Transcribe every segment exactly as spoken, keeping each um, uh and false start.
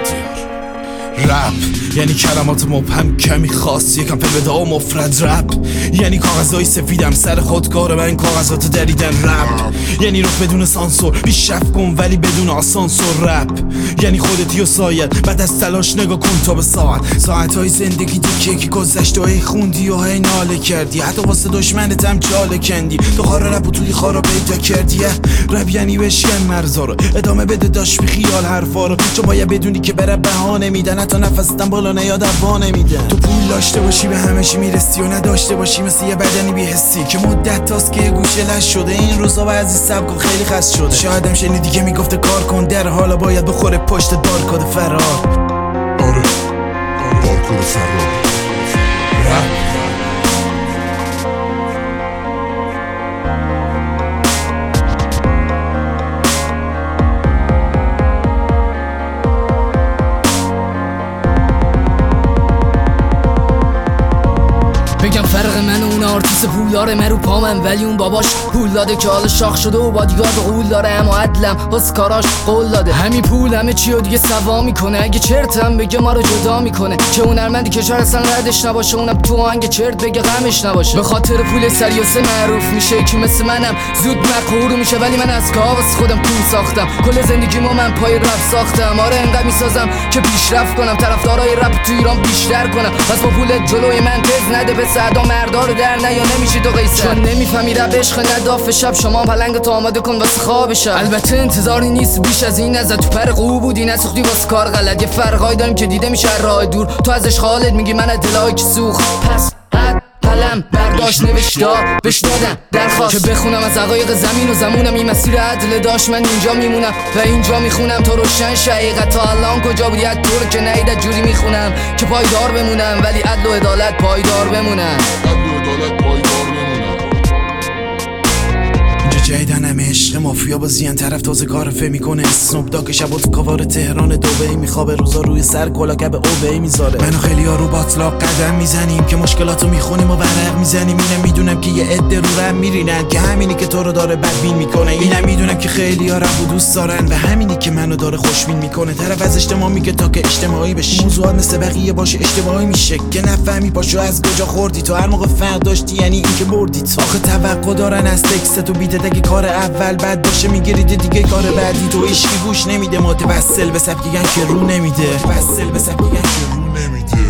رپ یعنی کلمات مبهم کمی خاص، یکم فلودا و مفرد. رپ یعنی کاغذهای سفیدم سر خودکار من کاغذات دریدن. رپ یعنی رخ بدون سانسور، پیشرفت کن ولی بدون آسانسور. رپ یعنی خودتی و سایت، بعد از تلاش نگاه کن تا به ساعت. ساعتهای زندگی دیگه که گذشت و هی خوندی و هی ناله کردی، حتی واسه دشمنت هم جاله کندی. تو خار رپ و توی خارا پیدا کردی. رپ یعنی بشکن مرزا رو، ادامه بده داش بی خیال حرفا رو، چون باید بدونی که بره بهانه میدن، حتی نفستم بالا نیاد ابا نمیدن. تو پول داشته باشی به همه چی میرسی و نداشته باشی مثل یه بدنی بی حسی که مدت تاست که یه گوشه لش شده. این روزا بعضی سبکا خیلی خست شده. شاید هم شنیدی که میگفته کار کن، در حالا باید بخوره پشت بارکد فرار. آره بارکد فرار. رپ بگم فرق من و اون آرتیست پولداره، من رو پامم ولی اون باباش پول داده که حالا شاخ شده و بادیگارد قول داره، اما عدلم واسه کاراش قول داده. همین پول همه چی رو دیگه سوا میکنه، اگه چرتم بگه ما رو جدا میکنه. که اون هنرمندی که شاید اصلا ردش نباشه، اونم تو آهنگ چرت بگه غمش نباشه. به خاطر پول سریاسه معروف میشه که مثل منم زود مقهور میشه، ولی من از کار واسه خودم پول ساختم. کل زندگیمو من پای رپ ساختم. آره انقدر میسازم که پیشرفت کنم، طرفدارای رپ تو ایران بیشتر کنم. بس با پول جلوی من تز نده به صدا مردا رو در نه یا نمیشی تو قیصر، چون نمیفهمی رپ عشق نداف شب. شما پلنگ تو آماده کن واسه خواب شب. البته انتظاری نیست بیش از این ازت، تو پر قو بودی نسوختی واسه کار غلط. یه فرقای داریم که دیده میشه راه دور، تو ازش خالد میگی من دلای که سوخت. پس حد قلم برداشت نوشتا بش دادم درخواست که بخونم از حقایق زمین و زمونم. این مسیر عدل داشت من اینجا میمونم و اینجا میخونم تا روشن شه حقیقت. تا الان کجا بودی از طور که نیدت جوری میخونم که پایدار بمونم، ولی عدل و عدالت پایدار بمونم. عدل و عدالت پایدار بمونم. جیدن همه عشق مافیا بازیان، طرف تازه کارفه میکنه. اسنوب داگ شب تو کاوار تهران دبی میخوابه، روزا روی سر کلاکب اوبی میذاره. منو خیلی ها رو باطلاق قدم میزنیم که مشکلاتو میخونیم و ورق میزنیم. اینم میدونم که یه عده رو رم میرینن که همینی که تو رو داره بدبین میکنه. اینم میدونم که خیلی ها رم دوست دارن و همینی که منو داره خوشبین میکنه. طرف از اجتماع میگه تا که اجتماعی بشی، موضوعات مثل بقیه باشه اجتماعی میشه که نفهمی پاشو از کجا خوردی تو. هر موقع فرق داشتی یعنی این که بردی تو. آخه توقع دارن از تکست تو بیت اگه کار اول بعد باشه میگیرید دیگه کار بعدی تو. عشقی گوش نمیده، متوسل به سبکیگن که رو نمیده. متوسل به سبکیگن که رو نمیده.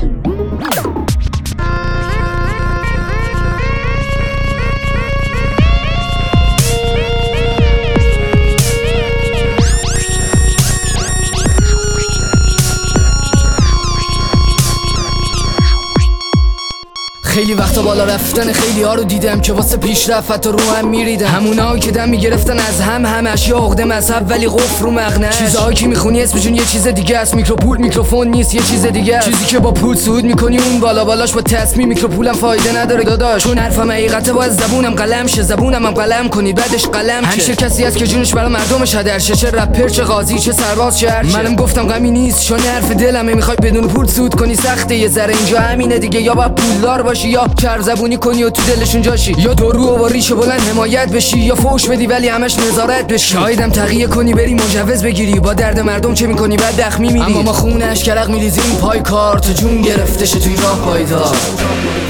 خیلی وقتا بالا رفتن خیلی ها رو دیدم که واسه پیشرفت رو هم میریدن. همونایی که دم میگرفتن از هم همش یا عقده مذهب ولی قفل رو مغنش. چیزهایی که میخونی اسمشون یه چیز دیگه است. میکروپول میکروفون نیست یه چیز دیگه است. چیزی که با پول صعود میکنی اون بالا بالاش با تصمیم. میکروپولم فایده نداره داداش، چون حرفم حقیقته باید زبونم قلم شه. زبونم هم قلم کنید بعدش قلم شه. همیشه کسی هست که جونش برای مردمش هدر شه، چه رپر چه قاضی چه سرباز چه هرچه. منم گفتم غمی نیست چون حرف دلمه. میخوای بدون پول صعود کنی سخته یه ذره، اینجا همینه دیگه. یا با پولدار باشی یا چر زبونی کنی و تو دلشون جاشی، یا درو و ریش بلند حمایت بشی، یا فوش بدی ولی همش نظارت بشی. شایدم تقیه کنی بری مجوز بگیری، با درد مردم چه میکنی بعد دخمی میری. اما ما خونه اشکرق میریزیم پای کار، تو جون گرفته شه توی راه پایدار.